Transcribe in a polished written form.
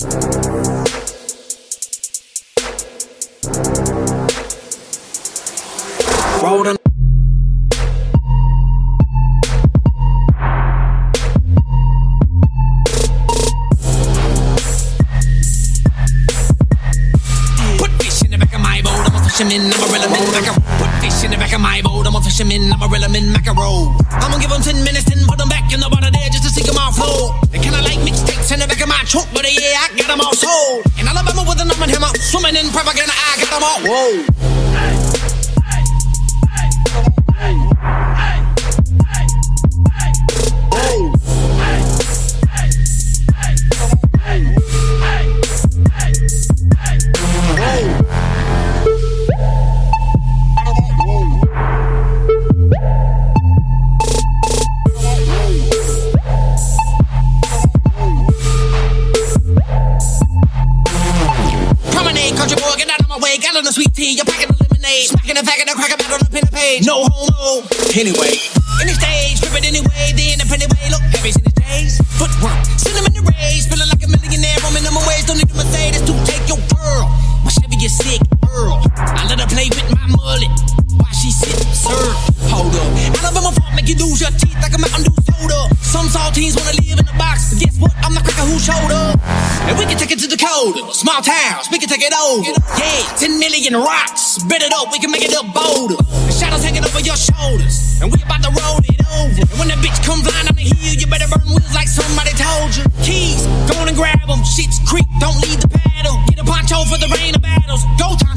Roll the fisherman, I'm a real man, mackerel. Put fish in the back of my boat, I'm a fisherman, I'm a real man, mackerel. I'm gonna give them 10 minutes, then put them back in the water there just to see them all flow. They kinda like mixtapes in the back of my truck, but yeah, I got them all sold. And Alabama with an arm and hammer, swimming in propaganda, I got them all, whoa. Gallon of sweet tea, you're packing the lemonade, smacking the fact of the crack about on the pen and page. No homo. Anyway, in the stage, strip it anyway, the independent way. Look, every single days, footwork, send them in the race, feeling like a millionaire on minimum wage. Don't need a Mercedes to take your girl. My Chevy is sick, Earl. I let her play with my mullet while she sit, serve. Hold up, Alabama fault make you lose your teeth like a Mountain Dew soda. Some saltines wanna live in the box, but guess what? I'm the cracker who showed up. And we can take it to the cold, small towns, we can take it over. Yeah, 10 million rocks, bet it up, we can make it up bolder. The shadows hanging over your shoulders, and we about to roll it over. And when that bitch come flying on the hill, you better burn wheels like somebody told you. Keys, go on and grab them, shit's creek, don't leave the paddle. Get a poncho for the rain of battles, go time.